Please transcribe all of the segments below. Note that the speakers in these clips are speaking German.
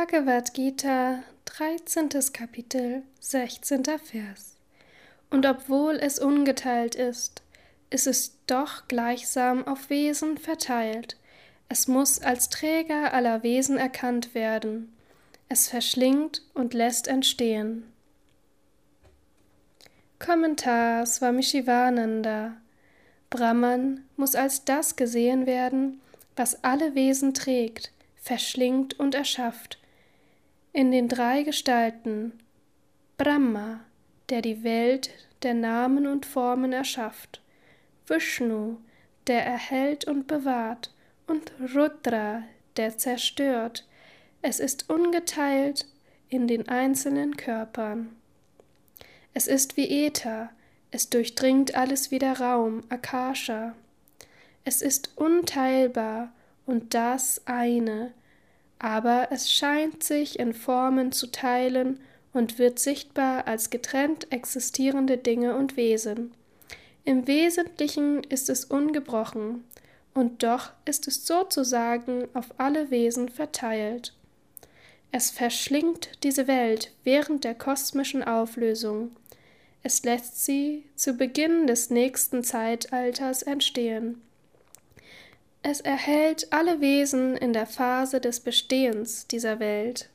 Bhagavad Gita, 13. Kapitel, 16. Vers. Und obwohl es ungeteilt ist es doch gleichsam auf Wesen verteilt. Es muss als Träger aller Wesen erkannt werden. Es verschlingt und lässt entstehen. Kommentar Swami Shivananda. Brahman muss als das gesehen werden, was alle Wesen trägt, verschlingt und erschafft. In den drei Gestalten Brahma, der die Welt der Namen und Formen erschafft, Vishnu, der erhält und bewahrt, und Rudra, der zerstört. Es ist ungeteilt in den einzelnen Körpern. Es ist wie Äther, es durchdringt alles wie der Raum, Akasha. Es ist unteilbar und das eine, aber es scheint sich in Formen zu teilen und wird sichtbar als getrennt existierende Dinge und Wesen. Im Wesentlichen ist es ungebrochen, und doch ist es sozusagen auf alle Wesen verteilt. Es verschlingt diese Welt während der kosmischen Auflösung. Es lässt sie zu Beginn des nächsten Zeitalters entstehen. Es erhält alle Wesen in der Phase des Bestehens dieser Welt.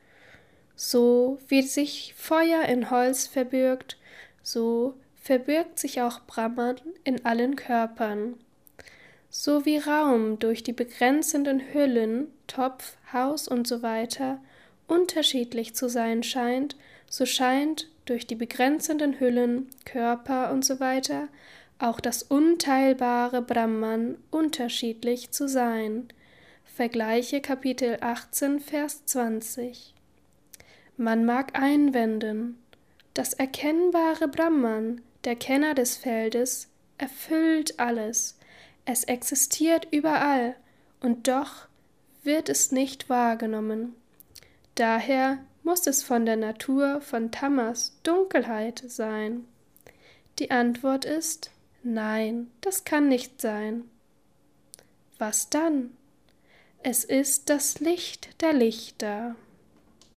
So wie sich Feuer in Holz verbirgt, so verbirgt sich auch Brahman in allen Körpern. So wie Raum durch die begrenzenden Hüllen, Topf, Haus usw. unterschiedlich zu sein scheint, so scheint durch die begrenzenden Hüllen, Körper usw. auch das unteilbare Brahman unterschiedlich zu sein. Vergleiche Kapitel 18, Vers 20. Man mag einwenden, das erkennbare Brahman, der Kenner des Feldes, erfüllt alles. Es existiert überall, und doch wird es nicht wahrgenommen. Daher muss es von der Natur von Tamas, Dunkelheit, sein. Die Antwort ist: Nein, das kann nicht sein. Was dann? Es ist das Licht der Lichter.